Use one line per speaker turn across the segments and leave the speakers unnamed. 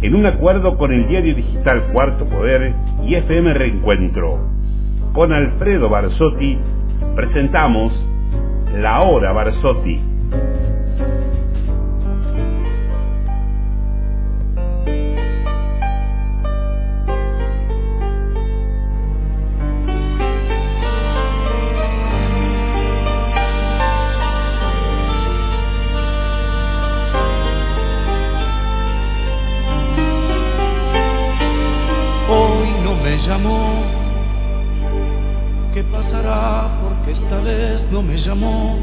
en un acuerdo con el diario digital Cuarto Poder y FM Reencuentro. Con Alfredo Barsotti presentamos La Hora Barsotti.
Llamó, ¿qué pasará? Porque esta vez no me llamó.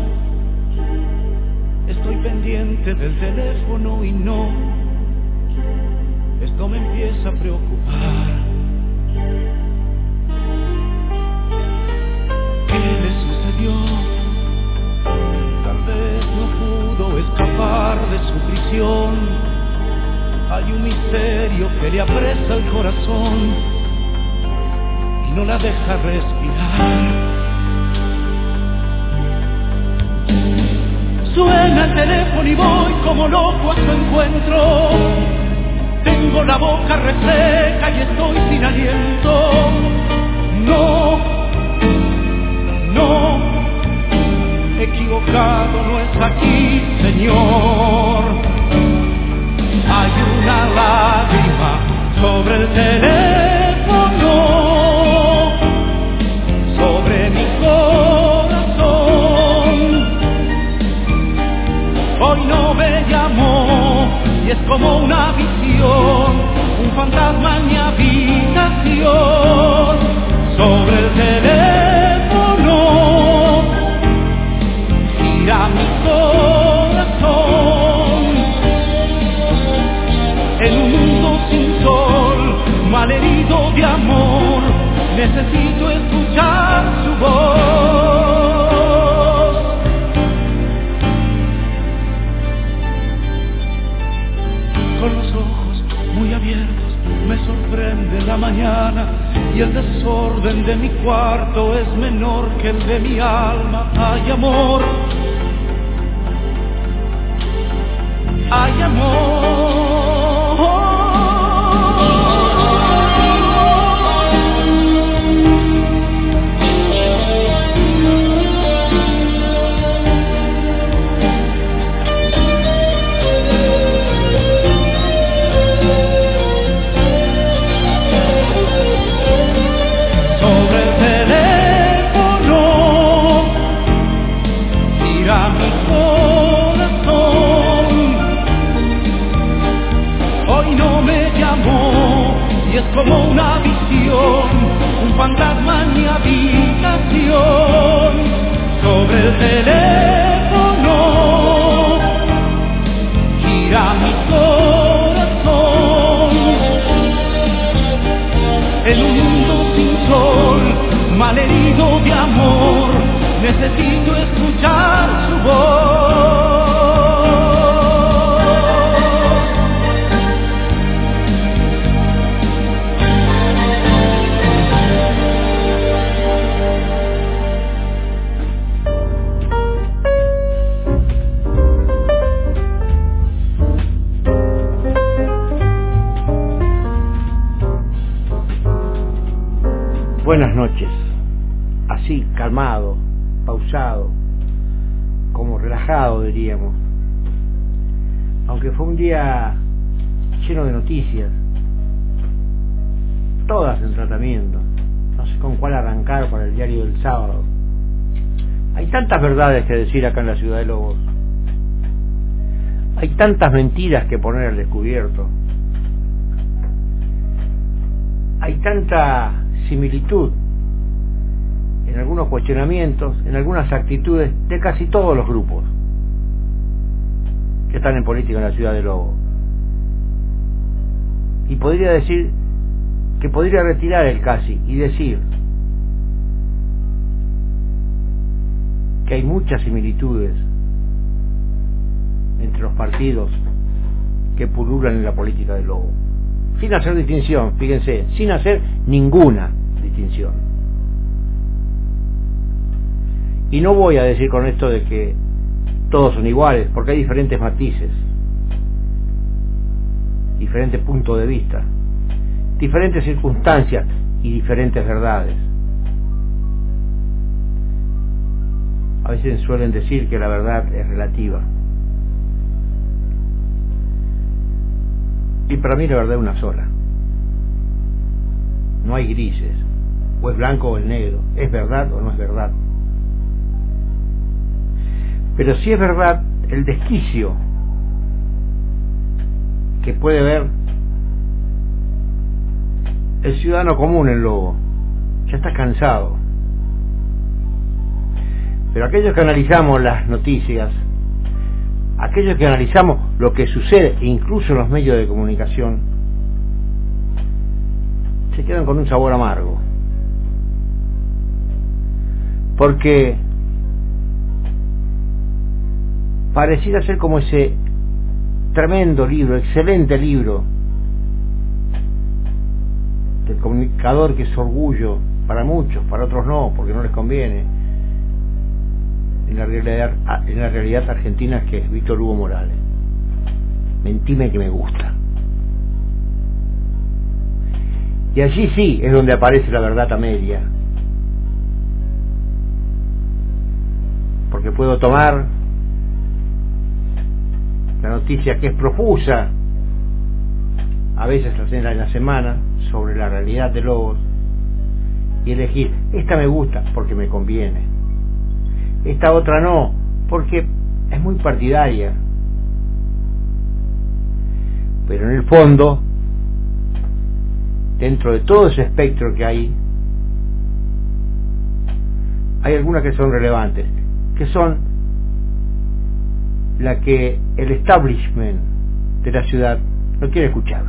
Estoy pendiente del teléfono y no, esto me empieza a preocupar. ¿Qué le sucedió? Tal vez no pudo escapar de su prisión. Hay un misterio que le apresa el corazón, no la deja respirar. Suena el teléfono y voy como loco a su encuentro. Tengo la boca reseca y estoy sin aliento. No, no, equivocado no es aquí, Señor. Hay una lágrima sobre el teléfono, sobre mi corazón. Hoy no me llamó y es como una visión, un fantasma en mi habitación. Sobre el teléfono gira mi corazón. En un mundo sin sol, malherido de amor, necesito escuchar su voz. Con los ojos muy abiertos me sorprende la mañana y el desorden de mi cuarto es menor que el de mi alma. Hay amor, hay amor. Y es como una visión, un fantasma en mi habitación. Sobre el teléfono gira mi corazón. En un mundo sin sol, malherido de amor, necesito escuchar su voz.
Buenas noches, así calmado, pausado, como relajado diríamos, aunque fue un día lleno de noticias, todas en tratamiento, no sé con cuál arrancar para el diario del sábado. Hay tantas verdades que decir acá en la ciudad de Lobos, hay tantas mentiras que poner al descubierto, hay tanta similitud en algunos cuestionamientos, en algunas actitudes de casi todos los grupos que están en política en la ciudad de Lobos. Y podría decir que podría retirar el casi y decir que hay muchas similitudes entre los partidos que pululan en la política de Lobos, sin hacer distinción, fíjense, sin hacer ninguna distinción. Y no voy a decir con esto de que todos son iguales, porque hay diferentes matices, diferente punto de vista, diferentes circunstancias y diferentes verdades. A veces suelen decir que la verdad es relativa. Y para mí la verdad es una sola. No hay grises. O es blanco o es negro. ¿Es verdad o no es verdad? Pero sí es verdad el desquicio que puede ver el ciudadano común en Lobo. Ya está cansado. Pero aquellos que analizamos las noticias, aquellos que analizamos lo que sucede, incluso en los medios de comunicación, se quedan con un sabor amargo. Porque pareciera ser como ese tremendo libro, excelente libro del comunicador que es orgullo para muchos, para otros no, porque no les conviene, en la realidad argentina, que es Víctor Hugo Morales. Mentime que me gusta. Y allí sí es donde aparece la verdad a media. Porque puedo tomar la noticia, que es profusa, a veces en la semana, sobre la realidad de Lobos, y elegir: esta me gusta porque me conviene, esta otra no, porque es muy partidaria. Pero en el fondo, dentro de todo ese espectro que hay algunas que son relevantes, que son la que el establishment de la ciudad no quiere escuchar.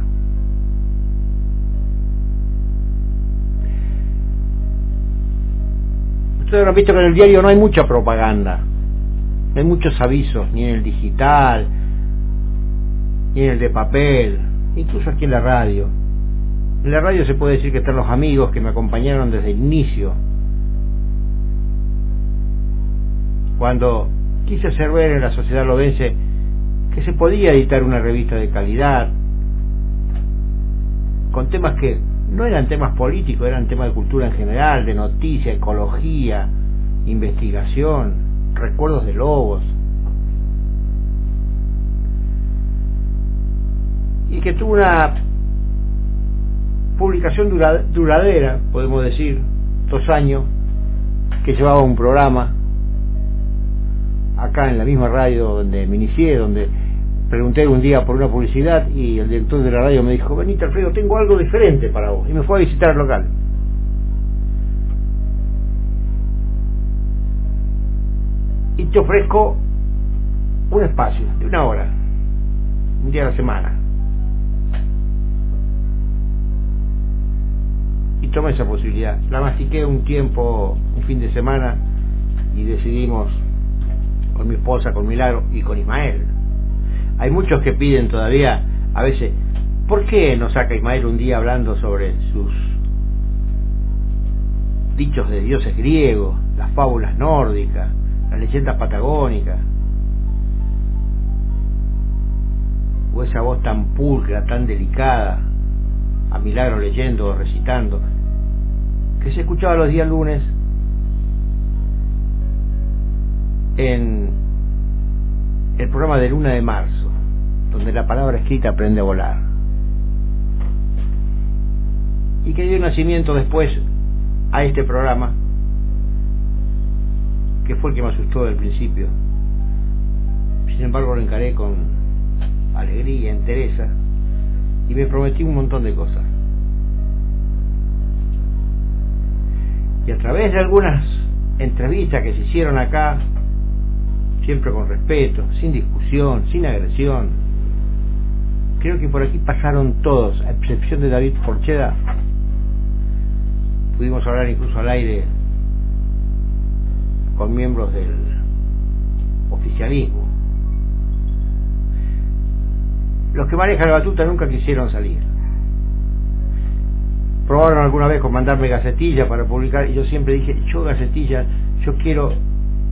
Ustedes han visto que en el diario no hay mucha propaganda, no hay muchos avisos, ni en el digital, ni en el de papel, incluso aquí en la radio. En la radio se puede decir que están los amigos que me acompañaron desde el inicio, cuando quise hacer ver en la sociedad lobense que se podía editar una revista de calidad, con temas que no eran temas políticos, eran temas de cultura en general, de noticia, ecología, investigación, recuerdos de Lobos, y que tuvo una publicación duradera, podemos decir, 2 años, que llevaba un programa acá en la misma radio donde me inicié, donde pregunté un día por una publicidad y el director de la radio me dijo: venite, Alfredo, tengo algo diferente para vos, y me fue a visitar el local. Y te ofrezco un espacio de 1 hora, un día a la semana. Y tomé esa posibilidad, la mastiqué un tiempo, un fin de semana, y decidimos, con mi esposa, con Milagro y con Ismael. Hay muchos que piden todavía, a veces, ¿por qué no saca Ismael un día hablando sobre sus dichos de dioses griegos, las fábulas nórdicas, las leyendas patagónicas? O esa voz tan pulcra, tan delicada, a Milagro leyendo o recitando, que se escuchaba los días lunes en el programa de Luna de Marzo, donde la palabra escrita aprende a volar, y que dio nacimiento después a este programa, que fue el que me asustó del principio. Sin embargo, lo encaré con alegría, entereza, y me prometí un montón de cosas. Y a través de algunas entrevistas que se hicieron acá, siempre con respeto, sin discusión, sin agresión, creo que por aquí pasaron todos, a excepción de David Forcheda. Pudimos hablar incluso al aire con miembros del oficialismo. Los que manejan la batuta nunca quisieron salir. Probaron alguna vez con mandarme gacetilla para publicar, y yo siempre dije: yo gacetilla, yo quiero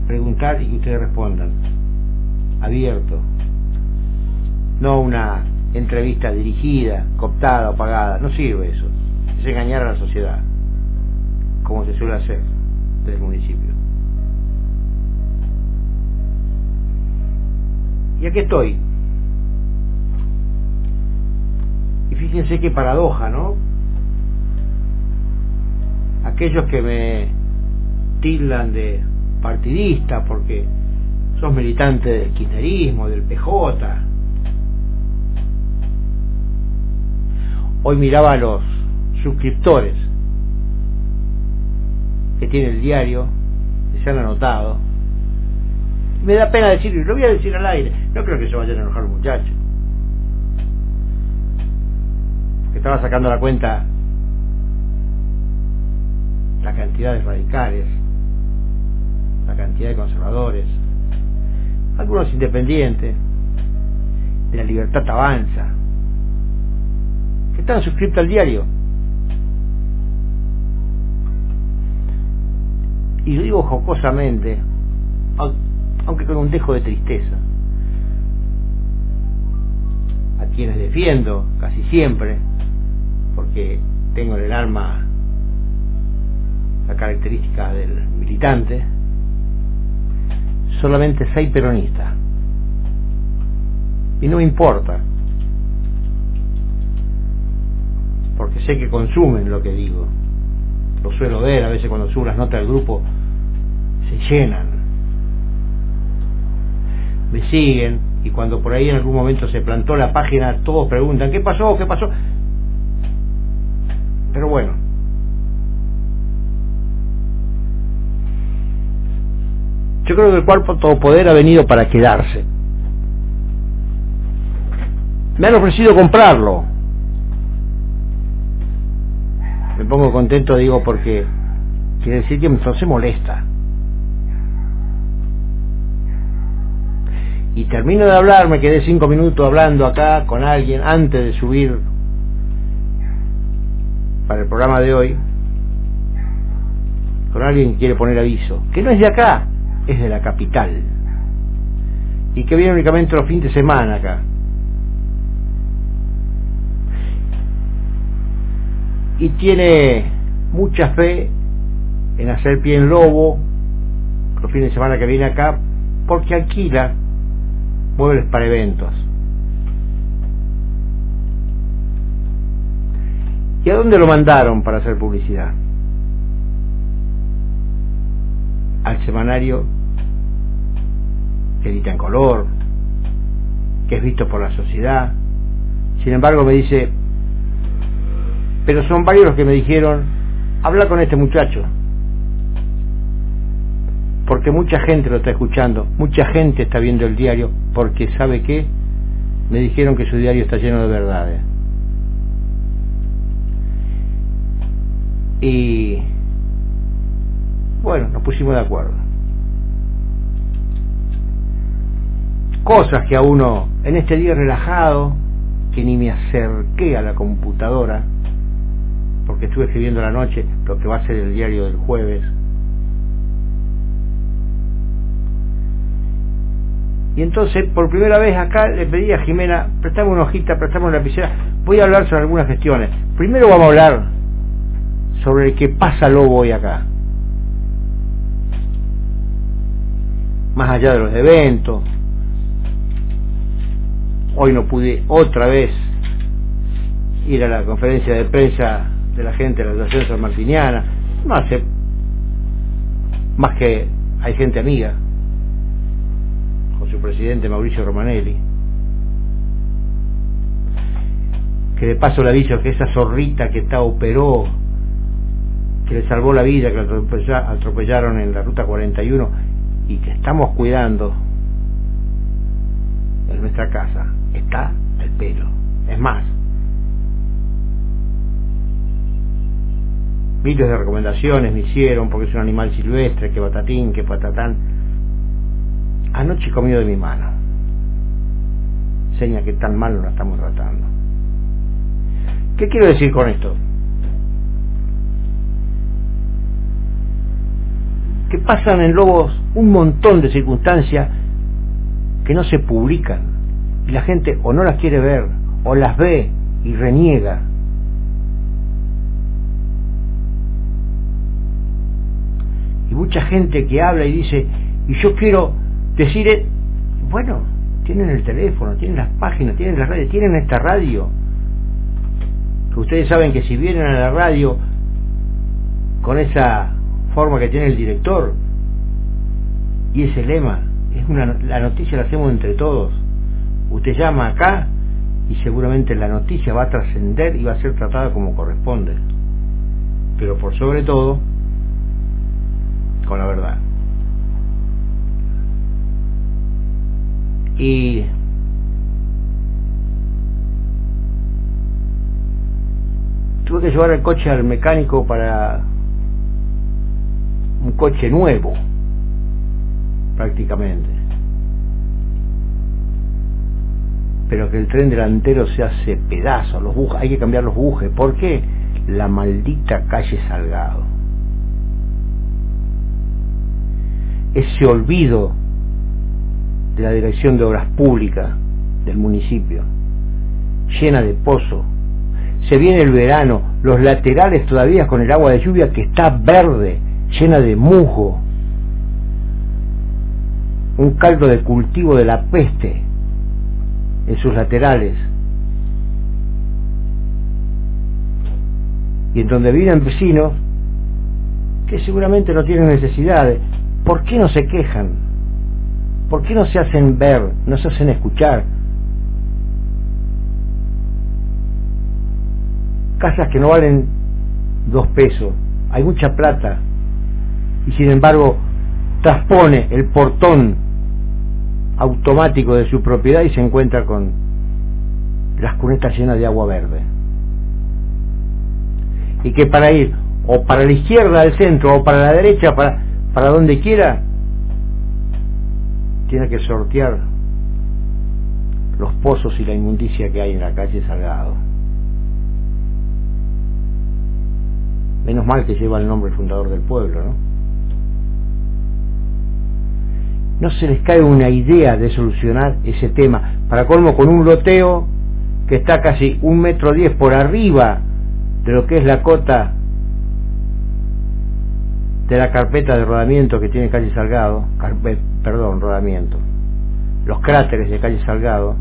preguntar y que ustedes respondan, abierto, no una entrevista dirigida, cooptada o pagada. No sirve eso. Es engañar a la sociedad, como se suele hacer desde el municipio. Y aquí estoy. Y fíjense qué paradoja, ¿no? Aquellos que me tildan de partidista porque sos militante del kirchnerismo, del PJ. Hoy miraba a los suscriptores que tiene el diario, que se han anotado. Me da pena decirlo, y lo voy a decir al aire. No creo que se vayan a enojar los muchachos. Que estaba sacando la cuenta la cantidad de radicales, la cantidad de conservadores, algunos independientes, de la Libertad Avanza, que están suscritos al diario. Y lo digo jocosamente, aunque con un dejo de tristeza, a quienes defiendo casi siempre, porque tengo en el alma la característica del militante. Solamente 6 peronistas, y no me importa, porque sé que consumen lo que digo. Lo suelo ver a veces cuando subo las notas del grupo, se llenan, me siguen, y cuando por ahí en algún momento se plantó la página, todos preguntan ¿qué pasó? ¿Qué pasó? Pero bueno, yo creo que el cuerpo todopoder ha venido para quedarse. Me han ofrecido comprarlo. Me pongo contento, digo, porque quiere decir que no se molesta. Y termino de hablar, me quedé 5 minutos hablando acá con alguien antes de subir para el programa de hoy, con alguien que quiere poner aviso, que no es de acá, es de la capital, y que viene únicamente los fines de semana acá. Y tiene mucha fe en hacer pie en lobo los fines de semana que viene acá, porque alquila muebles para eventos. ¿Y a dónde lo mandaron para hacer publicidad? Al semanario que edita en color, que es visto por la sociedad. Sin embargo me dice, pero son varios los que me dijeron, habla con este muchacho, porque mucha gente lo está escuchando, mucha gente está viendo el diario, porque ¿sabe qué? Me dijeron que su diario está lleno de verdades. Y bueno, nos pusimos de acuerdo. Cosas que a uno, en este día relajado, que ni me acerqué a la computadora, porque estuve escribiendo a la noche lo que va a ser el diario del jueves. Y entonces, por primera vez acá, le pedí a Jimena, prestame una hojita, prestame una lapicera, voy a hablar sobre algunas gestiones. Primero vamos a hablar sobre el que pasa lobo hoy acá. Más allá de los eventos, hoy no pude otra vez ir a la conferencia de prensa de la gente de la Asociación Sanmartiniana, no hace más que hay gente amiga, con su presidente Mauricio Romanelli, que de paso le aviso que esa zorrita que operó, que le salvó la vida, que la atropellaron en la ruta 41 y que estamos cuidando en nuestra casa, está el pelo. Es más, miles de recomendaciones me hicieron, porque es un animal silvestre, que batatín, que patatán. Anoche comió de mi mano, seña que tan mal lo estamos tratando. ¿Qué quiero decir con esto? Que pasan en Lobos un montón de circunstancias que no se publican, y la gente o no las quiere ver o las ve y reniega. Y mucha gente que habla y dice, y yo quiero decir, bueno, tienen el teléfono, tienen las páginas, tienen las radios, tienen esta radio. Ustedes saben que si vienen a la radio con esa forma que tiene el director y ese lema, la noticia la hacemos entre todos. Usted llama acá y seguramente la noticia va a trascender y va a ser tratada como corresponde, pero por sobre todo con la verdad. Y tuve que llevar el coche al mecánico para un coche nuevo, prácticamente, pero que el tren delantero se hace pedazo, los bujes, hay que cambiar los bujes. ¿Por qué? La maldita calle Salgado, ese olvido de la Dirección de Obras Públicas del municipio, llena de pozos. Se viene el verano, los laterales todavía con el agua de lluvia que está verde, llena de musgo, un caldo de cultivo de la peste en sus laterales, y en donde viven vecinos que seguramente no tienen necesidades. ¿Por qué no se quejan? ¿Por qué no se hacen ver, no se hacen escuchar? Casas que no valen 2 pesos, hay mucha plata, y sin embargo traspone el portón automático de su propiedad y se encuentra con las cunetas llenas de agua verde. Y que para ir o para la izquierda del centro o para la derecha, para donde quiera, tiene que sortear los pozos y la inmundicia que hay en la calle Salgado. Menos mal que lleva el nombre del fundador del pueblo, ¿no? No se les cae una idea de solucionar ese tema, para colmo con un loteo que está casi 1,10 metros por arriba de lo que es la cota de la carpeta de rodamiento que tiene calle Salgado, rodamiento, los cráteres de calle Salgado.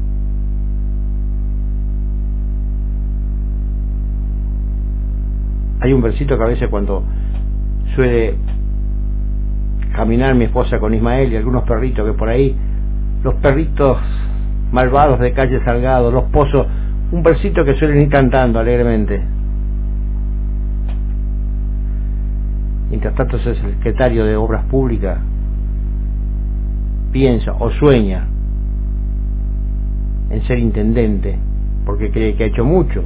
Hay un versito que a veces cuando suele caminar mi esposa con Ismael y algunos perritos que por ahí, los perritos malvados de calle Salgado, los pozos, un versito que suelen ir cantando alegremente. Mientras tanto ese secretario de Obras Públicas piensa o sueña en ser intendente porque cree que ha hecho mucho.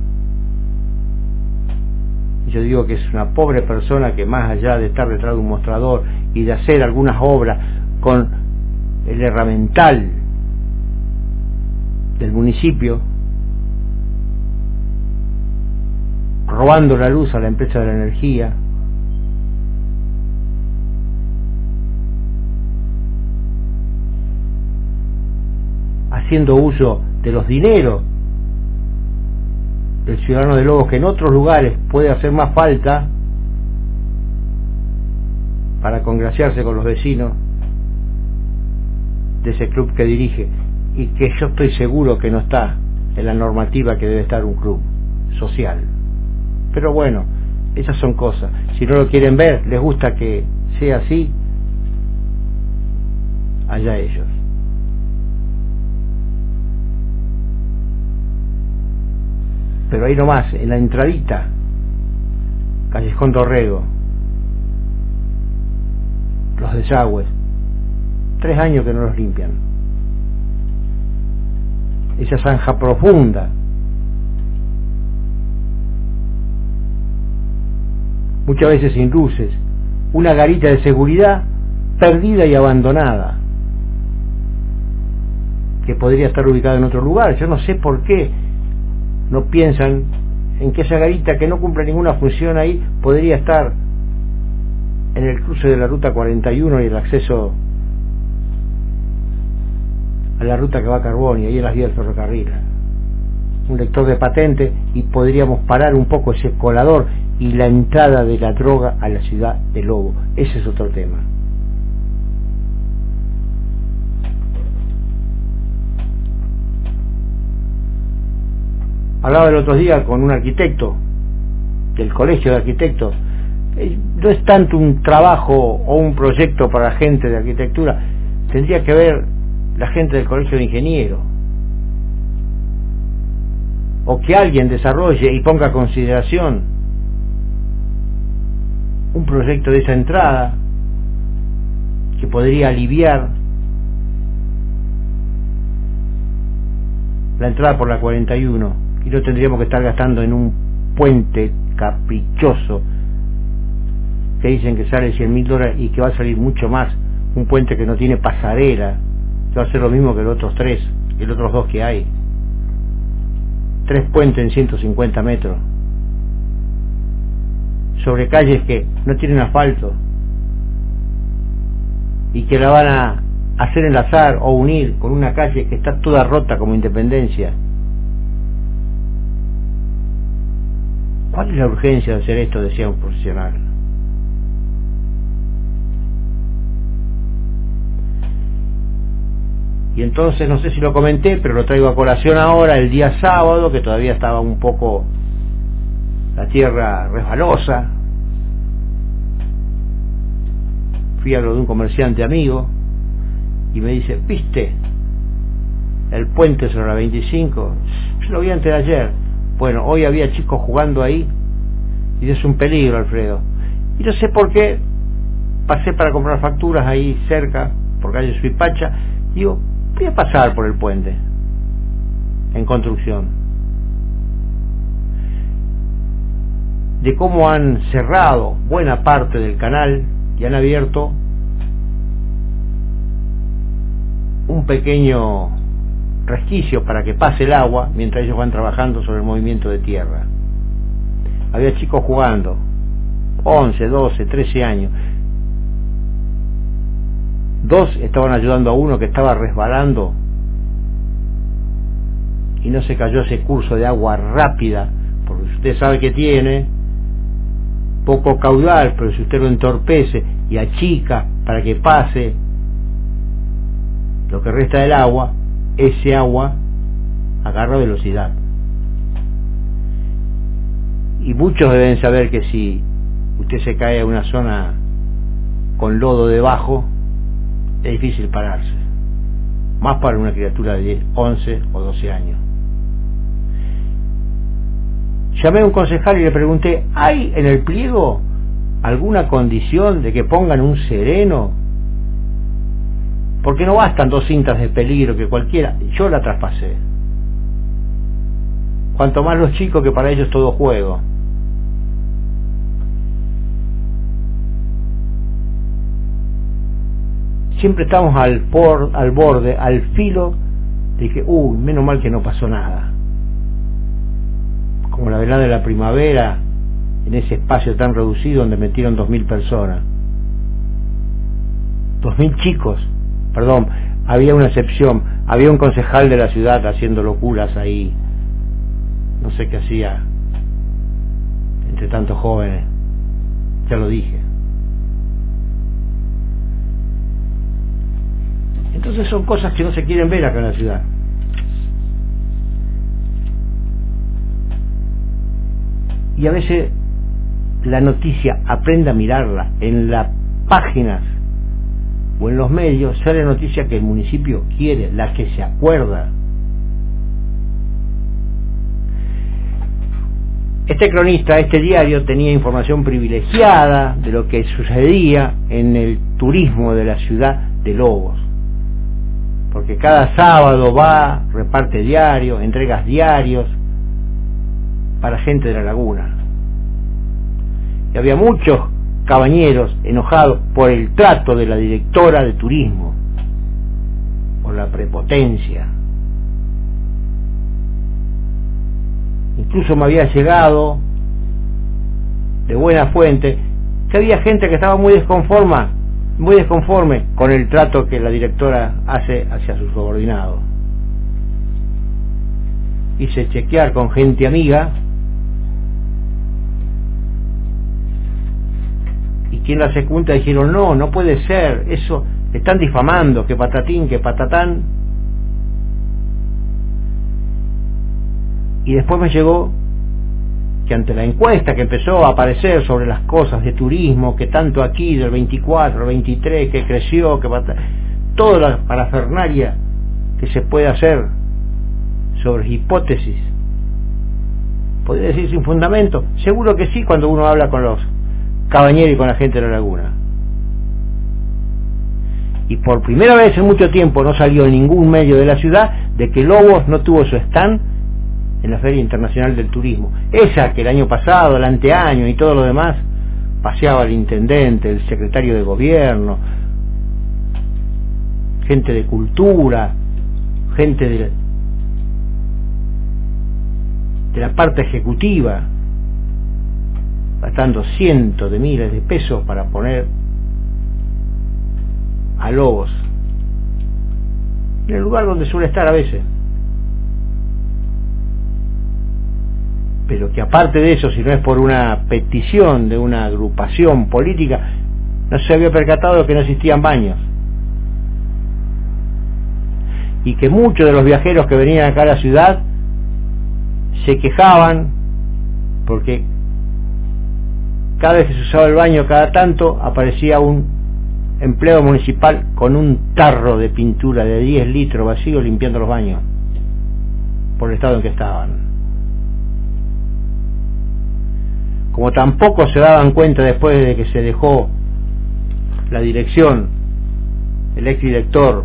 Yo digo que es una pobre persona que, más allá de estar detrás de un mostrador y de hacer algunas obras con el herramental del municipio, robando la luz a la empresa de la energía, haciendo uso de los dineros del ciudadano de Lobos, que en otros lugares puede hacer más falta para congraciarse con los vecinos de ese club que dirige, y que yo estoy seguro que no está en la normativa que debe estar un club social. Pero bueno, esas son cosas, si no lo quieren ver, les gusta que sea así, allá ellos. Pero ahí nomás, en la entradita, Callejón Dorrego, los desagües, 3 años que no los limpian. Esa zanja profunda, muchas veces sin luces, una garita de seguridad perdida y abandonada, que podría estar ubicada en otro lugar. Yo no sé por qué no piensan en que esa garita, que no cumple ninguna función ahí, podría estar en el cruce de la ruta 41 y el acceso a la ruta que va a Carbón, y ahí en las vías del ferrocarril. un lector de patente, y podríamos parar un poco ese colador y la entrada de la droga a la ciudad de Lobo. Ese es otro tema. Hablaba el otro día con un arquitecto del colegio de arquitectos. No es tanto un trabajo o un proyecto para gente de arquitectura, tendría que ver la gente del colegio de ingenieros, o que alguien desarrolle y ponga a consideración un proyecto de esa entrada que podría aliviar la entrada por la 41, y no tendríamos que estar gastando en un puente caprichoso que dicen que sale $100.000 y que va a salir mucho más, un puente que no tiene pasarela, que va a ser lo mismo que los otros dos que hay. 3 puentes en 150 metros sobre calles que no tienen asfalto y que la van a hacer enlazar o unir con una calle que está toda rota como Independencia. ¿Cuál es la urgencia de hacer esto?, decía un profesional. Y entonces, no sé si lo comenté, pero lo traigo a colación ahora, el día sábado, que todavía estaba un poco la tierra resbalosa. Fui a lo de un comerciante amigo y me dice: ¿viste el puente sobre la 25? Yo lo vi antes de ayer. Bueno, hoy había chicos jugando ahí y es un peligro, Alfredo. Y no sé por qué pasé para comprar facturas ahí cerca, por calle Suipacha. Digo, voy a pasar por el puente en construcción. De cómo han cerrado buena parte del canal y han abierto un pequeño resquicio para que pase el agua mientras ellos van trabajando sobre el movimiento de tierra. Había chicos jugando, 11, 12, 13 años. 2 estaban ayudando a uno que estaba resbalando y no se cayó ese curso de agua rápida, porque usted sabe que tiene poco caudal, pero si usted lo entorpece y achica para que pase lo que resta del agua, ese agua agarra velocidad. Y muchos deben saber que si usted se cae a una zona con lodo debajo, es difícil pararse, más para una criatura de 10, 11 o 12 años. Llamé a un concejal y le pregunté: ¿hay en el pliego alguna condición de que pongan un sereno? Porque no bastan 2 cintas de peligro que cualquiera. Yo la traspasé. Cuanto más los chicos, que para ellos todo juego. Siempre estamos al borde, al filo de que, menos mal que no pasó nada. Como la velada de la primavera, en ese espacio tan reducido donde metieron 2.000 personas. 2.000 chicos. Perdón, había una excepción, había un concejal de la ciudad haciendo locuras ahí, no sé qué hacía entre tantos jóvenes, ya lo dije. Entonces son cosas que no se quieren ver acá en la ciudad. Y a veces la noticia, aprenda a mirarla en las páginas o en los medios, sale noticia que el municipio quiere, la que se acuerda. Este cronista, este diario, tenía información privilegiada de lo que sucedía en el turismo de la ciudad de Lobos, porque cada sábado va, reparte diarios, entregas diarios para gente de la laguna. Y había muchos cabañeros enojados por el trato de la directora de turismo, por la prepotencia. Incluso me había llegado de buena fuente que había gente que estaba muy desconforme con el trato que la directora hace hacia sus subordinados. hice chequear con gente amiga, y quien la secunda dijeron, no puede ser, eso, están difamando, que patatín, que patatán. Y después me llegó que ante la encuesta que empezó a aparecer sobre las cosas de turismo, que tanto aquí del 24, 23, que creció, que toda la parafernalia que se puede hacer sobre hipótesis, ¿podría decir sin fundamento? Seguro que sí, cuando uno habla con los Cabañeros y con la gente de la laguna. Y por primera vez en mucho tiempo no salió en ningún medio de la ciudad de que Lobos no tuvo su stand en la Feria Internacional del Turismo, esa que el año pasado, el anteaño y todo lo demás paseaba el intendente, el secretario de gobierno, gente de cultura, gente de la parte ejecutiva, gastando cientos de miles de pesos para poner a Lobos en el lugar donde suele estar a veces. Pero que aparte de eso, si no es por una petición de una agrupación política, no se había percatado de que no existían baños, y que muchos de los viajeros que venían acá a la ciudad se quejaban porque cada vez que se usaba el baño, cada tanto aparecía un empleado municipal con un tarro de pintura de 10 litros vacío limpiando los baños por el estado en que estaban. Como tampoco se daban cuenta después de que se dejó la dirección, el exdirector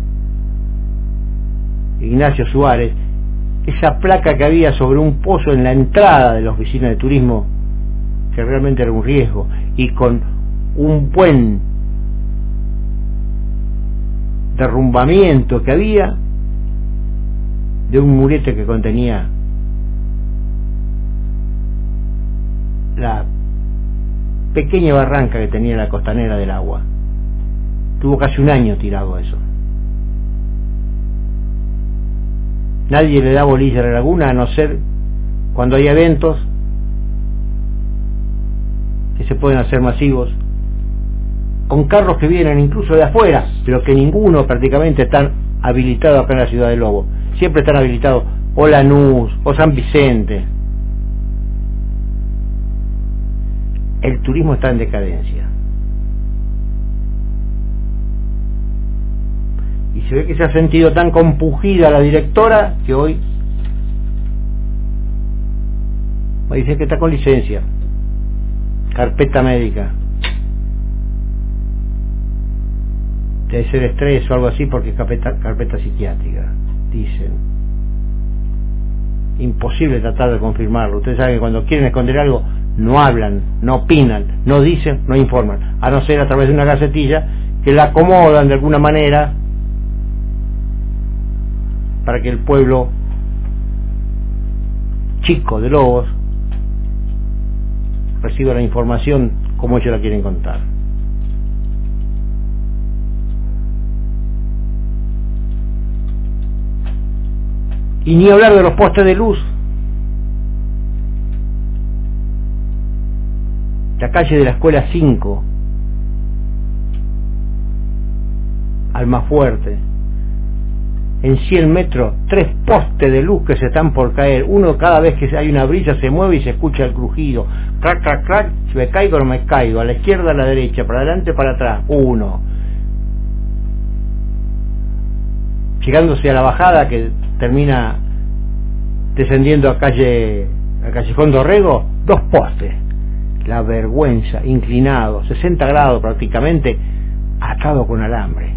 Ignacio Suárez, esa placa que había sobre un pozo en la entrada de la oficina de turismo, que realmente era un riesgo, y con un buen derrumbamiento que había de un murete que contenía la pequeña barranca que tenía la costanera del agua. Tuvo casi un año tirado eso. Nadie le da bolilla a la laguna, a no ser cuando hay eventos que se pueden hacer masivos, con carros que vienen incluso de afuera, pero que ninguno prácticamente está habilitado acá en la ciudad de Lobo. Siempre están habilitados o Lanús o San Vicente. El turismo está en decadencia. Y se ve que se ha sentido tan compungida la directora que hoy me dice que está con licencia, carpeta médica, debe ser estrés o algo así, porque es carpeta psiquiátrica, dicen. Imposible tratar de confirmarlo. Ustedes saben que cuando quieren esconder algo no hablan, no opinan, no dicen, no informan, a no ser a través de una gacetilla que la acomodan de alguna manera para que el pueblo chico de Lobos reciba la información como ellos la quieren contar. Y ni hablar de los postes de luz. La calle de la Escuela 5, Almafuerte, en 100 metros, 3 postes de luz que se están por caer. Uno, cada vez que hay una brisa se mueve y se escucha el crujido. Crac, crac, crac. Si me caigo o no me caigo. A la izquierda, a la derecha, para adelante, para atrás. Uno. Llegándose a la bajada que termina descendiendo a Callejón Dorrego, 2 postes. La vergüenza, inclinado, 60 grados prácticamente, atado con alambre.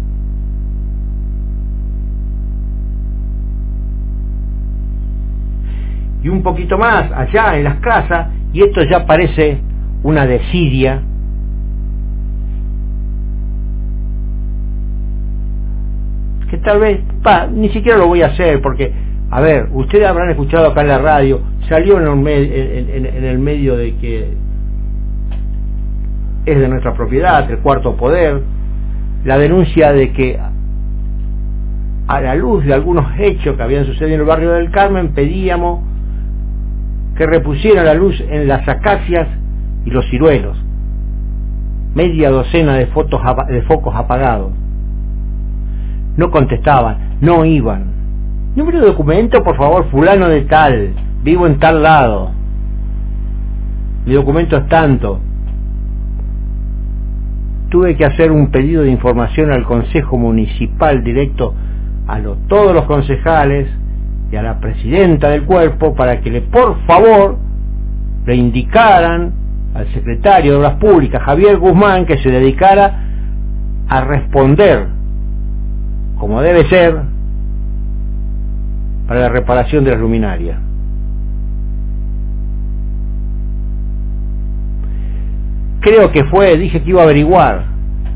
Y un poquito más allá en las casas, y esto ya parece una desidia, que tal vez ni siquiera lo voy a hacer, porque, a ver, ustedes habrán escuchado acá en la radio, salió en el medio de que es de nuestra propiedad, el Cuarto Poder, la denuncia de que a la luz de algunos hechos que habían sucedido en el barrio del Carmen, pedíamos que repusieran la luz en las acacias y los ciruelos. Media docena de focos apagados. No contestaban, no iban. Número de documento, por favor, fulano de tal, vivo en tal lado. Mi documento es tanto. Tuve que hacer un pedido de información al Consejo Municipal directo a todos los concejales y a la presidenta del cuerpo para que por favor le indicaran al secretario de Obras Públicas, Javier Guzmán, que se dedicara a responder como debe ser para la reparación de las luminarias. Creo que dije que iba a averiguar,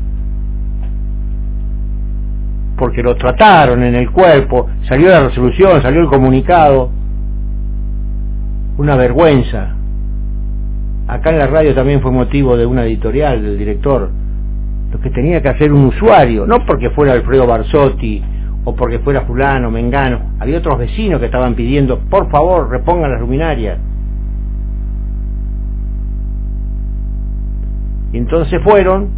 porque lo trataron en el cuerpo, salió la resolución, salió el comunicado, una vergüenza. Acá en la radio también fue motivo de una editorial del director, lo que tenía que hacer un usuario, no porque fuera Alfredo Barsotti o porque fuera fulano, mengano, había otros vecinos que estaban pidiendo, por favor, repongan las luminarias. Y entonces fueron,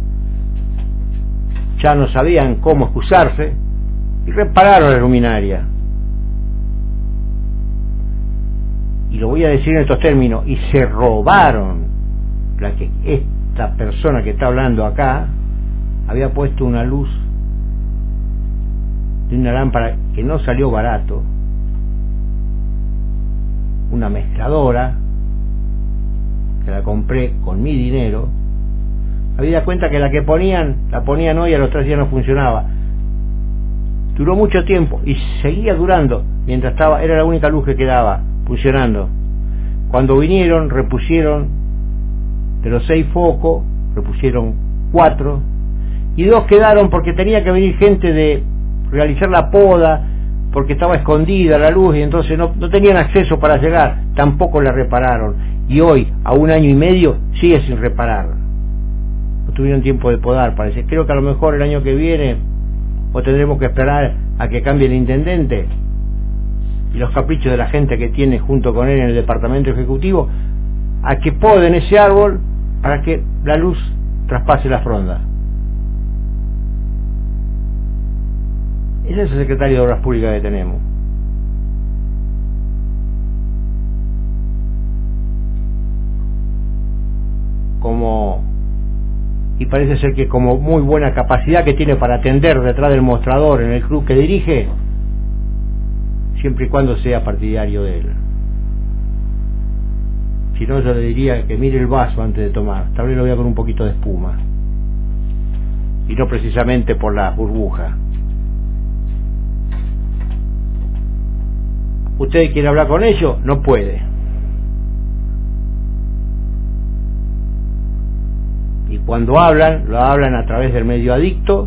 ya no sabían cómo excusarse, y repararon la luminaria. Y lo voy a decir en estos términos, y se robaron la que esta persona que está hablando acá había puesto una luz de una lámpara que no salió barato, una mezcladora que la compré con mi dinero. Había cuenta que la ponían hoy, a los 3 días no funcionaba. Duró mucho tiempo y seguía durando mientras era la única luz que quedaba funcionando. Cuando vinieron, repusieron de los 6 focos, repusieron 4 y 2 quedaron porque tenía que venir gente de realizar la poda, porque estaba escondida la luz y entonces no tenían acceso para llegar, tampoco la repararon. Y hoy, a 1 año y medio, sigue sin reparar. No tuvieron tiempo de podar, parece. Creo que a lo mejor el año que viene, o tendremos que esperar a que cambie el intendente y los caprichos de la gente que tiene junto con él en el departamento ejecutivo, a que poden ese árbol para que la luz traspase la fronda. Ese es el secretario de Obras Públicas que tenemos. Y parece ser que como muy buena capacidad que tiene para atender detrás del mostrador en el club que dirige, siempre y cuando sea partidario de él. Si no, yo le diría que mire el vaso antes de tomar. Tal vez lo vea con un poquito de espuma y no precisamente por la burbuja. ¿Usted quiere hablar con ellos? No puede. Y cuando hablan, lo hablan a través del medio adicto,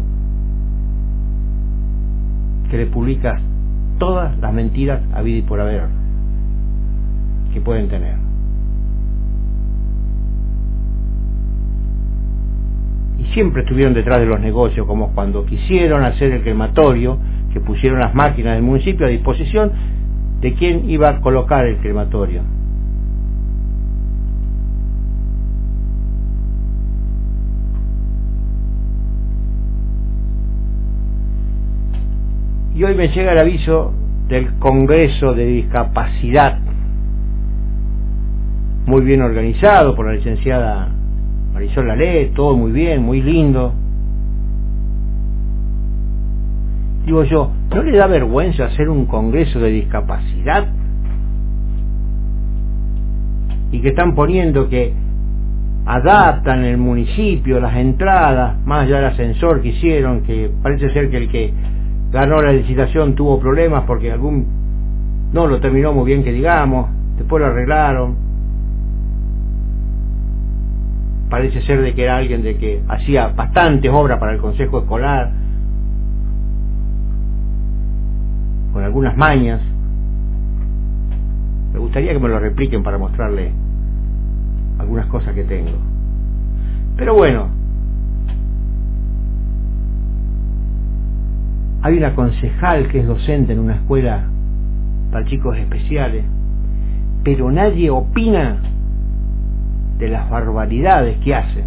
que le publica todas las mentiras habidas y por haber que pueden tener. Y siempre estuvieron detrás de los negocios, como cuando quisieron hacer el crematorio, que pusieron las máquinas del municipio a disposición de quién iba a colocar el crematorio. Y hoy me llega el aviso del Congreso de Discapacidad, muy bien organizado por la licenciada Marisol Lalé, todo muy bien, muy lindo. Digo yo, ¿no le da vergüenza hacer un Congreso de Discapacidad? Y que están poniendo que adaptan el municipio, las entradas, más allá del ascensor que hicieron, que parece ser que el que ganó la licitación tuvo problemas porque no lo terminó muy bien, que digamos, después lo arreglaron. Parece ser de que era alguien de que hacía bastantes obras para el consejo escolar, con algunas mañas. Me gustaría que me lo repliquen para mostrarle algunas cosas que tengo. Pero bueno, Hay una concejal que es docente en una escuela para chicos especiales, pero nadie opina de las barbaridades que hacen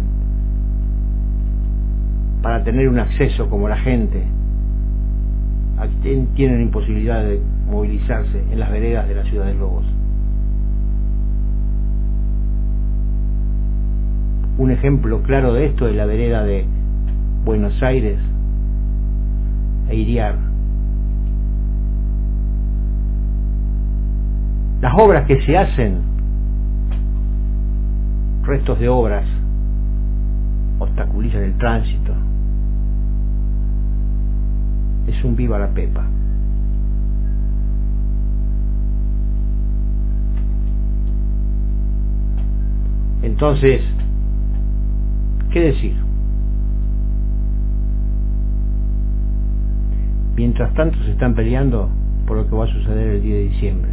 para tener un acceso como la gente. Tienen imposibilidad de movilizarse en las veredas de la ciudad de Lobos. Un ejemplo claro de esto es la vereda de Buenos Aires e Iriar. Las obras que se hacen, restos de obras, obstaculizan el tránsito. Es un viva la pepa. Entonces, ¿qué decir? Mientras tanto se están peleando por lo que va a suceder el 10 de diciembre.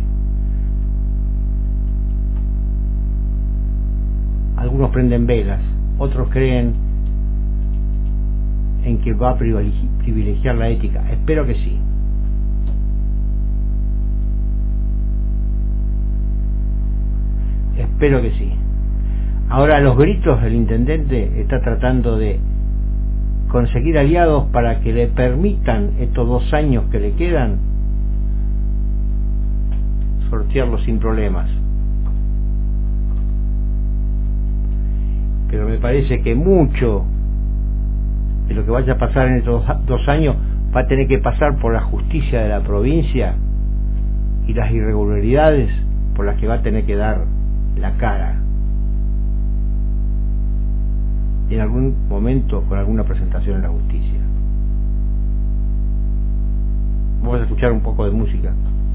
Algunos prenden velas, otros creen en que va a privilegiar la ética. Espero que sí. Espero que sí. Ahora, a los gritos, el intendente está tratando de conseguir aliados para que le permitan estos 2 años que le quedan sortearlos sin problemas. Pero me parece que mucho de lo que vaya a pasar en estos 2 años va a tener que pasar por la justicia de la provincia y las irregularidades por las que va a tener que dar la cara en algún momento con alguna presentación en la justicia. Vamos a escuchar un poco de música.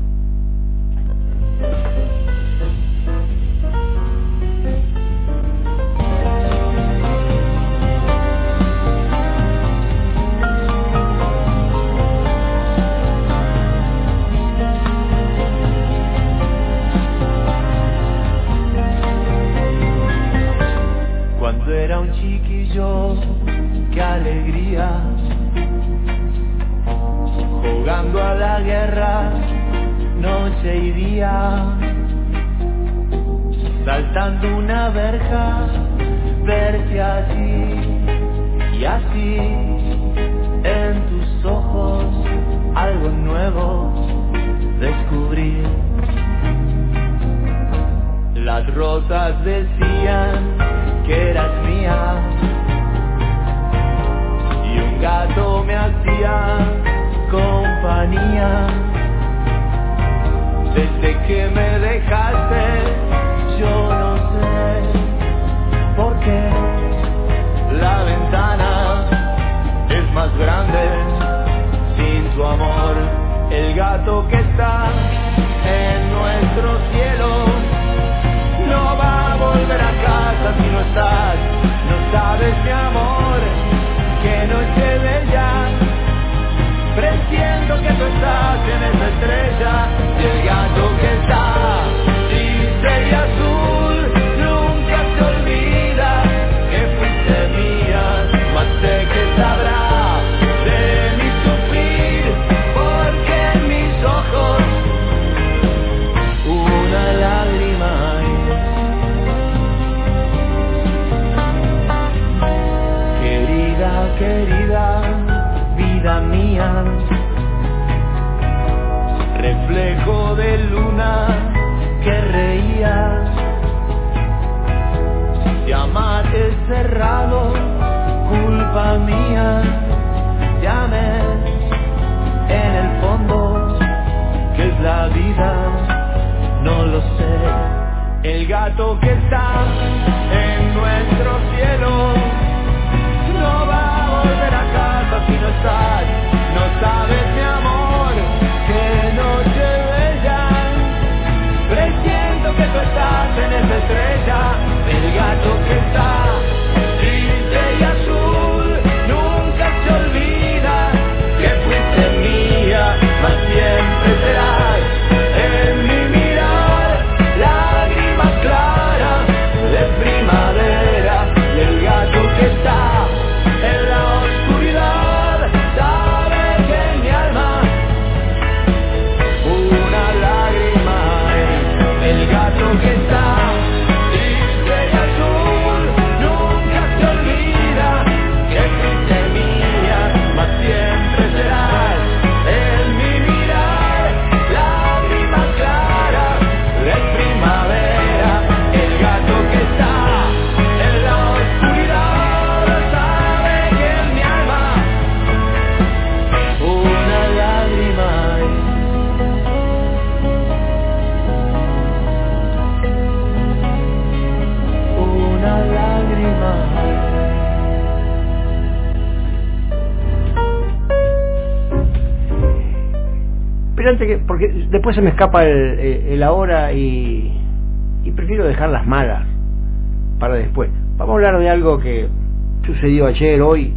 Cuando era un chiquillo, qué alegría, jugando a la guerra, noche y día, saltando una verja, verte así y así, en tus ojos algo nuevo descubrir. Las rosas decían que eras mía y un gato me hacía compañía. Desde que me dejaste yo no sé por qué la ventana es más grande sin tu amor. El gato que está en nuestro cielo no va a volver a casa si no estás. No sabes, mi amor, que noche bella, presiento que tú estás en esa estrella. Y el gato que está triste y azul nunca se olvida que fuiste mía, mas sé que sabrá de mi sufrir, porque en mis ojos una lágrima hay. Querida, vida mía, reflejo de luna que reías, si amar es cerrado, culpa mía, llame en el fondo, que es la vida, no lo sé. El gato que está en nuestro cielo no va a volver a casa si no estás. No sabes, mi amor, que noche bella, presiento que tú estás en esa estrella. El gato que está triste y azul nunca se olvida que fuiste mía, mas siempre serás en mi mirar, lágrima clara de frío.
Pero antes que, porque después se me escapa el ahora y prefiero dejar las malas para después. Vamos a hablar de algo que sucedió ayer, hoy,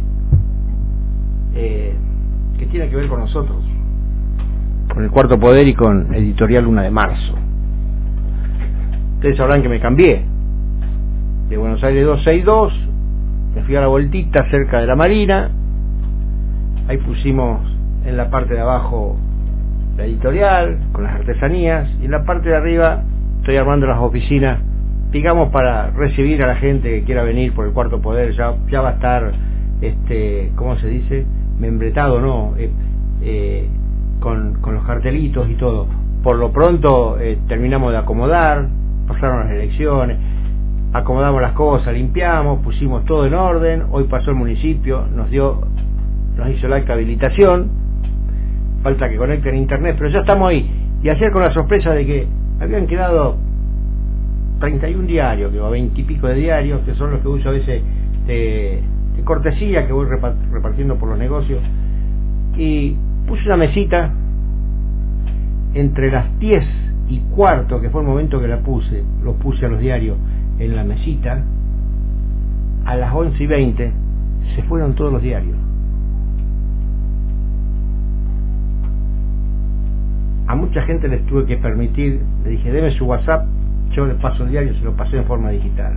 que tiene que ver con nosotros, con el Cuarto Poder y con Editorial Luna de Marzo. Ustedes sabrán que me cambié de Buenos Aires 262, me fui a la vueltita cerca de la Marina, ahí pusimos en la parte de abajo la editorial con las artesanías y en la parte de arriba estoy armando las oficinas, digamos, para recibir a la gente que quiera venir por el Cuarto Poder. Ya va a estar, ¿cómo se dice? Membretado, ¿no? Con los cartelitos y todo. Por lo pronto terminamos de acomodar, pasaron las elecciones, acomodamos las cosas, limpiamos, pusimos todo en orden. Hoy pasó el municipio, nos hizo la acta de habilitación, falta que conecten internet, pero ya estamos ahí. Y ayer con la sorpresa de que habían quedado 31 diarios, que va 20 y pico de diarios, que son los que uso a veces de cortesía, que voy repartiendo por los negocios, y puse una mesita entre las 10:15, que fue el momento que los puse a los diarios en la mesita. A las 11:20 se fueron todos los diarios. A mucha gente les tuve que permitir, le dije, deme su WhatsApp, yo les paso el diario, se lo pasé en forma digital.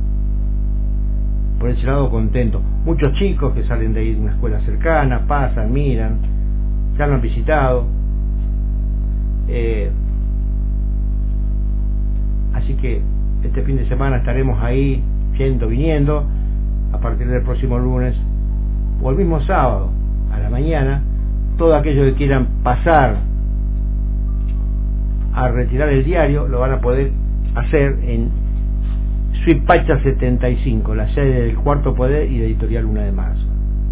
Por ese lado contento. Muchos chicos que salen de ahí de una escuela cercana, pasan, miran, ya lo han visitado. Así que este fin de semana estaremos ahí, yendo, viniendo, a partir del próximo lunes, o el mismo sábado, a la mañana, todos aquellos que quieran pasar a retirar el diario, lo van a poder hacer en Suipacha 75, la sede del Cuarto Poder y de Editorial Luna de Marzo.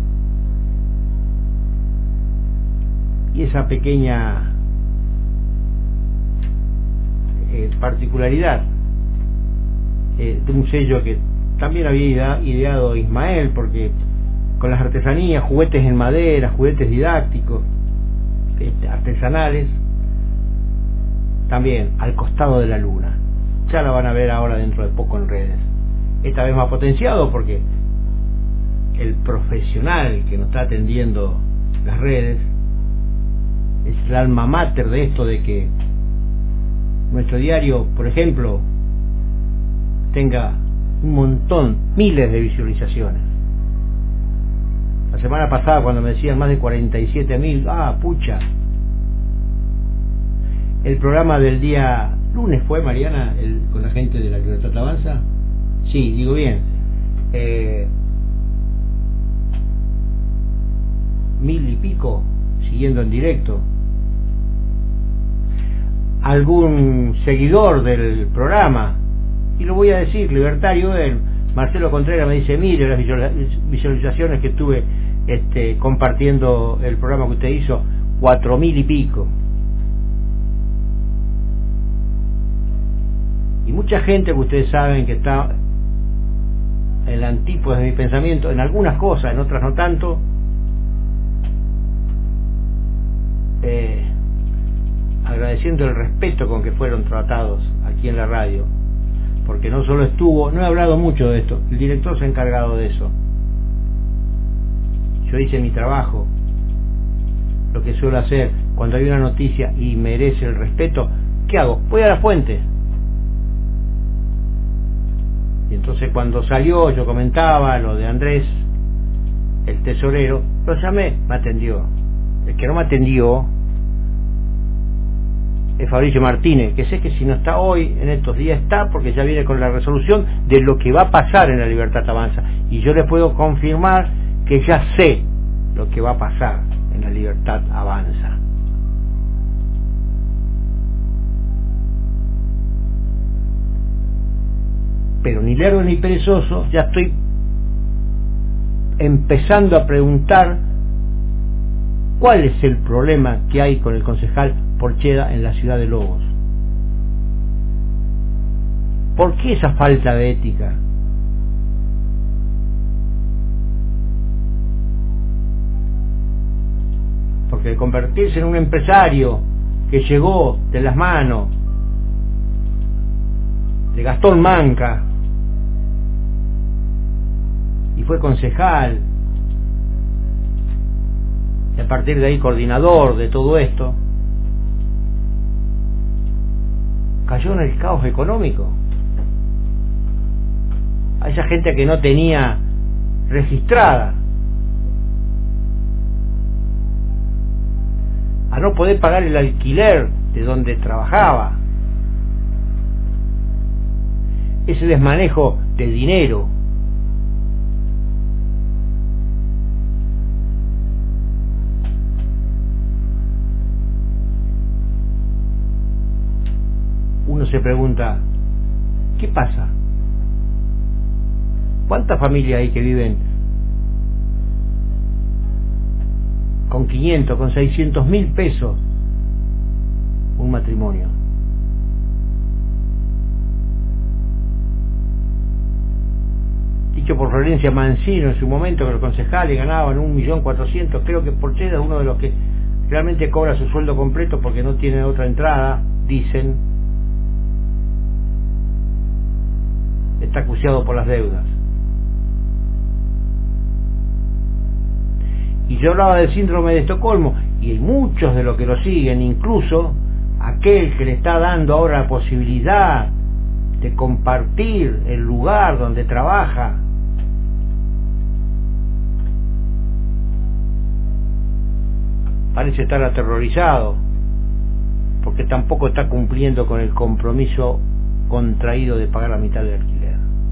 Y esa pequeña particularidad de un sello que también había ideado Ismael, porque con las artesanías, juguetes en madera, juguetes didácticos, artesanales, también al costado de la luna. Ya la van a ver ahora dentro de poco en redes. Esta vez más potenciado porque el profesional que nos está atendiendo las redes es el alma mater de esto, de que nuestro diario, por ejemplo, tenga un montón, miles de visualizaciones. La semana pasada cuando me decían más de 47.000, pucha. El programa del día lunes fue, Mariana, con la gente de la Libertad Avanza. Sí, digo bien. 1000 y pico siguiendo en directo. Algún seguidor del programa, y lo voy a decir, libertario, Marcelo Contreras, me dice, mire las visualizaciones que tuve compartiendo el programa que usted hizo, 4000 y pico. Y mucha gente que ustedes saben que está en la antípoda de mi pensamiento, en algunas cosas, en otras no tanto, agradeciendo el respeto con que fueron tratados aquí en la radio, porque no solo no he hablado mucho de esto, el director se ha encargado de eso. Yo hice mi trabajo, lo que suelo hacer cuando hay una noticia y merece el respeto. ¿Qué hago? Voy a la fuente. Y entonces cuando salió, yo comentaba lo de Andrés, el tesorero, lo llamé, me atendió. El que no me atendió es Fabricio Martínez, que sé que si no está hoy, en estos días está, porque ya viene con la resolución de lo que va a pasar en la Libertad Avanza. Y yo les puedo confirmar que ya sé lo que va a pasar en la Libertad Avanza. Pero ni lerdo ni perezoso, ya estoy empezando a preguntar cuál es el problema que hay con el concejal Porcheda en la ciudad de Lobos. ¿Por qué esa falta de ética? Porque de convertirse en un empresario que llegó de las manos de Gastón Manca y fue concejal y a partir de ahí coordinador de todo esto, cayó en el caos económico. A esa gente que no tenía registrada, a no poder pagar el alquiler de donde trabajaba, ese desmanejo de dinero. Uno se pregunta, ¿qué pasa? ¿Cuántas familias hay que viven con 500, con 600 mil pesos un matrimonio? Dicho por Florencia Mancino en su momento, que los concejales ganaban 1.400.000, creo que Porchela es uno de los que realmente cobra su sueldo completo porque no tiene otra entrada, dicen. Está acuciado por las deudas. Y yo hablaba del síndrome de Estocolmo, y hay muchos de los que lo siguen, incluso aquel que le está dando ahora la posibilidad de compartir el lugar donde trabaja. Parece estar aterrorizado, porque tampoco está cumpliendo con el compromiso contraído de pagar la mitad del alquiler.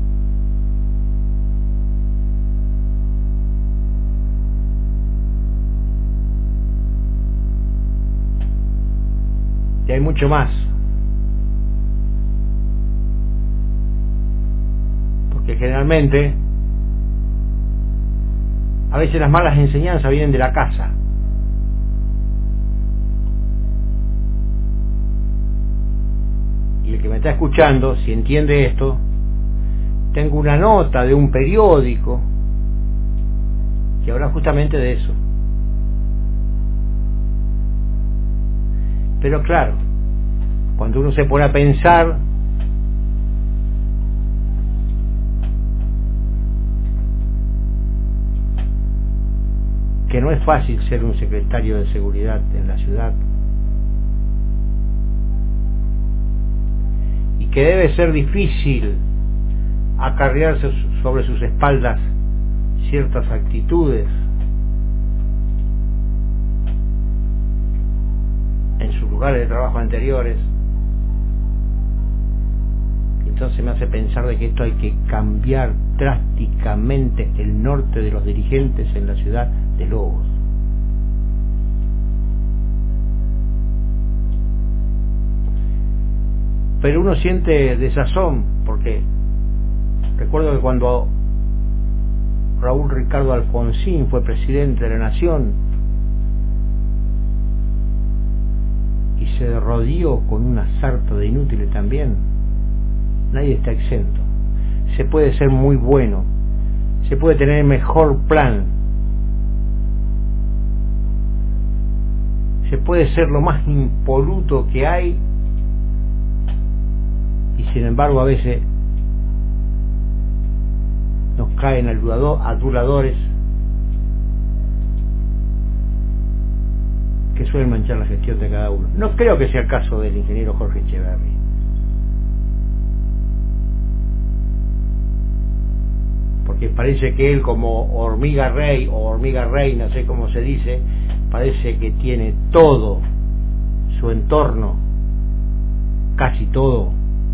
Y hay mucho más, porque generalmente a veces las malas enseñanzas vienen de la casa. Y el que me está escuchando, si entiende esto, tengo una nota de un periódico que habla justamente de eso. Pero claro, cuando uno se pone a pensar, que no es fácil ser un secretario de seguridad en la ciudad, y que debe ser difícil acarrearse sobre sus espaldas ciertas actitudes en sus lugares de trabajo anteriores. Entonces me hace pensar de que esto hay que cambiar drásticamente el norte de los dirigentes en la ciudad de Lobos. Pero uno siente desazón, porque recuerdo que cuando Raúl Ricardo Alfonsín fue presidente de la Nación y se rodeó con una sarta de inútiles también, nadie está exento. Se puede ser muy bueno, se puede tener el mejor plan, se puede ser lo más impoluto que hay, y sin embargo a veces nos caen aduladores que suelen manchar la gestión de cada uno. No creo que sea el caso del ingeniero Jorge Echeverri, porque parece que él, como hormiga rey o hormiga reina, no sé cómo se dice, parece que tiene todo su entorno, casi todo,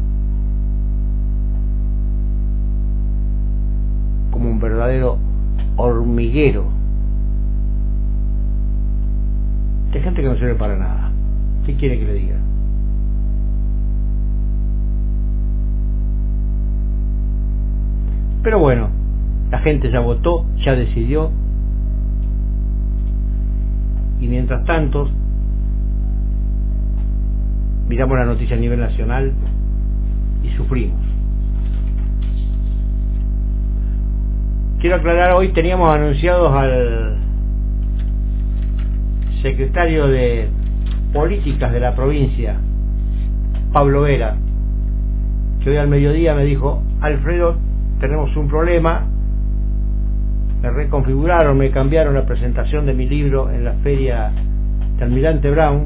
como un verdadero hormiguero de gente que no sirve para nada. ¿Qué quiere que le diga? Pero bueno, la gente ya votó, ya decidió, y mientras tanto miramos la noticia a nivel nacional y sufrimos. Quiero aclarar, hoy teníamos anunciados al secretario de políticas de la provincia, Pablo Vera, que hoy al mediodía me dijo: Alfredo, tenemos un problema, me reconfiguraron, me cambiaron la presentación de mi libro en la feria de Almirante Brown.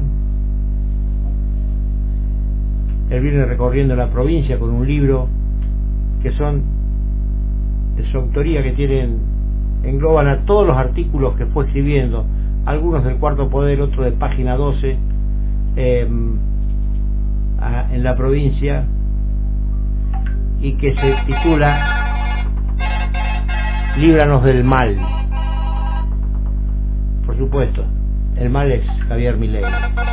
Él viene recorriendo la provincia con un libro que son de su autoría, que engloban a todos los artículos que fue escribiendo, algunos del Cuarto Poder, otro de Página 12, en la provincia, y que se titula Líbranos del mal. Por supuesto, el mal es Javier Milei.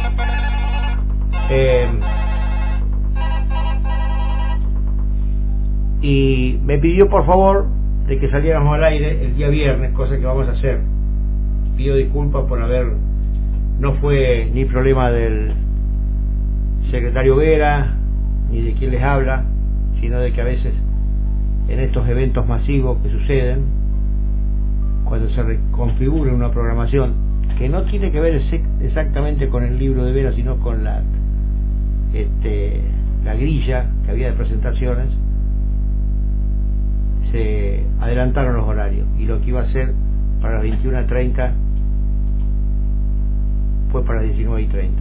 Y me pidió por favor de que saliéramos al aire el día viernes, cosa que vamos a hacer. Pido disculpas por no fue ni problema del secretario Vera ni de quien les habla, sino de que a veces en estos eventos masivos que suceden, cuando se reconfigura una programación que no tiene que ver exactamente con el libro de Vera, sino con la grilla que había de presentaciones, se adelantaron los horarios, y lo que iba a ser para las 21:30 fue para las 19:30.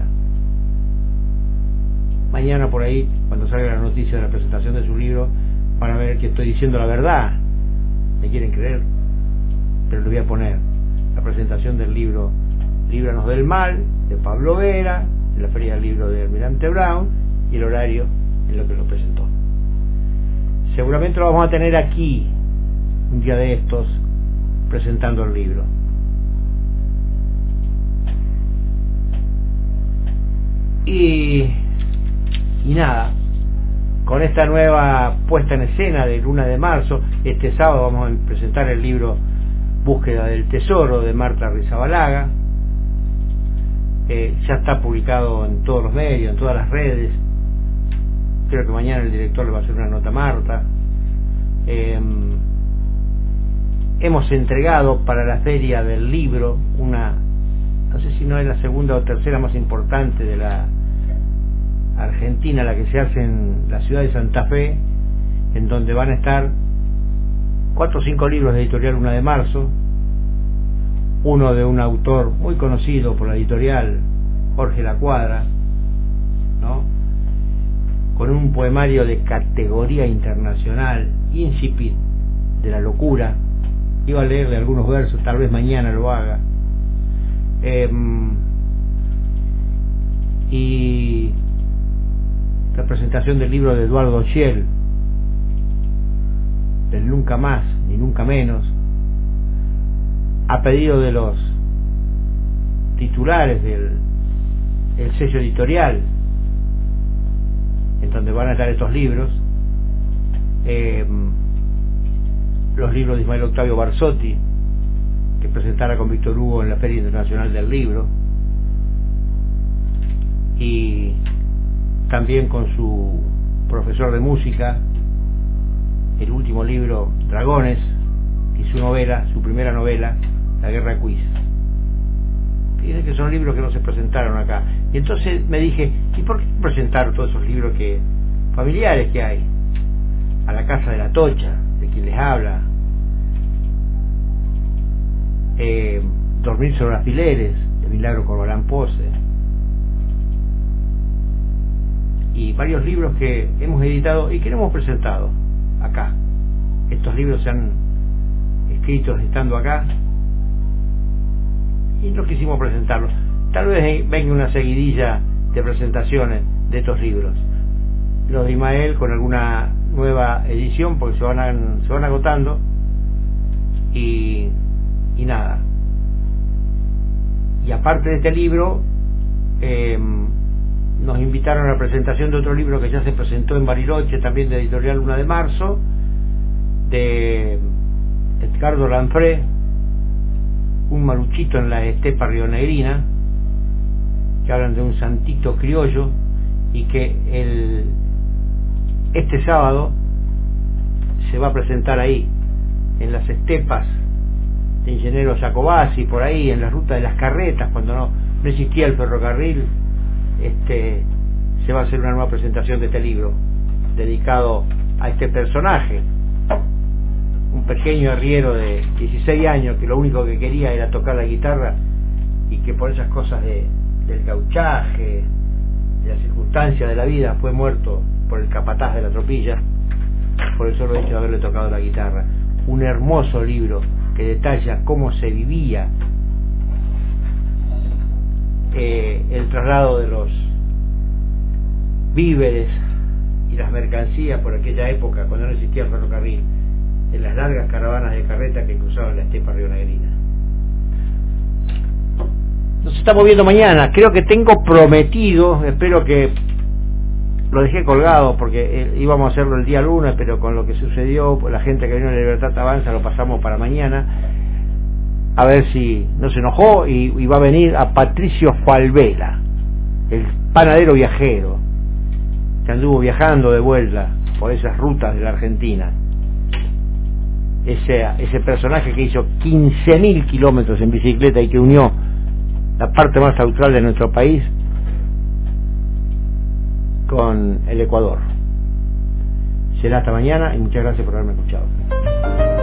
Mañana por ahí, cuando salga la noticia de la presentación de su libro, van a ver que estoy diciendo la verdad. Me quieren creer, pero le voy a poner la presentación del libro Líbranos del mal, de Pablo Vera, en la Feria del Libro de Almirante Brown, y el horario en lo que lo presentó. Seguramente lo vamos a tener aquí un día de estos presentando el libro. Y nada, con esta nueva puesta en escena del 1 de marzo, este sábado vamos a presentar el libro Búsqueda del Tesoro, de Marta Rizabalaga. Ya está publicado en todos los medios, en todas las redes. Creo que mañana el director le va a hacer una nota a Marta. Hemos entregado para la Feria del Libro no sé si no es la segunda o tercera más importante de la Argentina, la que se hace en la ciudad de Santa Fe, en donde van a estar 4 o 5 libros de editorial 1 de marzo, uno de un autor muy conocido por la editorial, Jorge Lacuadra, ¿no?, con un poemario de categoría internacional, Incipit de la locura. Iba a leerle algunos versos, tal vez mañana lo haga. Y la presentación del libro de Eduardo Schiel, del Nunca Más ni Nunca Menos, a pedido de los titulares del sello editorial, en donde van a estar estos libros, los libros de Ismael Octavio Barsotti, que presentara con Víctor Hugo en la Feria Internacional del Libro, y también con su profesor de música, el último libro, Dragones, y su primera novela, La Guerra Quiz. Fíjense que son libros que no se presentaron acá. Y entonces me dije, ¿y por qué presentar todos esos libros familiares que hay? A la Casa de la Tocha, de quien les habla, Dormir sobre alfileres, de Milagro Corbalán Pose, y varios libros que hemos editado y que no hemos presentado acá. Estos libros se han escrito estando acá y no quisimos presentarlos. Tal vez venga una seguidilla de presentaciones de estos libros, los de Ismael con alguna nueva edición, porque se van agotando, y nada. Y aparte de este libro, nos invitaron a la presentación de otro libro que ya se presentó en Bariloche, también de editorial 1 de marzo, de Edgardo Lanfré, Un maruchito en la estepa rionegrina, que hablan de un santito criollo, y que este sábado se va a presentar ahí, en las estepas de Ingeniero Jacobasi, por ahí, en la ruta de las carretas, cuando no existía el ferrocarril, se va a hacer una nueva presentación de este libro dedicado a este personaje, un pequeño arriero de 16 años que lo único que quería era tocar la guitarra, y que por esas cosas del gauchaje, de las circunstancias de la vida, fue muerto por el capataz de la tropilla por el solo hecho de haberle tocado la guitarra. Un hermoso libro que detalla cómo se vivía el traslado de los víveres y las mercancías por aquella época, cuando no existía el ferrocarril, en las largas caravanas de carreta que cruzaban la estepa rionegrina. Nos estamos viendo mañana. Creo que tengo prometido, espero que lo dejé colgado porque íbamos a hacerlo el día lunes, pero con lo que sucedió, la gente que vino de Libertad Avanza lo pasamos para mañana, a ver si no se enojó, y va a venir a Patricio Falvela, el panadero viajero que anduvo viajando de vuelta por esas rutas de la Argentina, ese personaje que hizo 15.000 kilómetros en bicicleta y que unió la parte más austral de nuestro país con el Ecuador. Será hasta mañana y muchas gracias por haberme escuchado.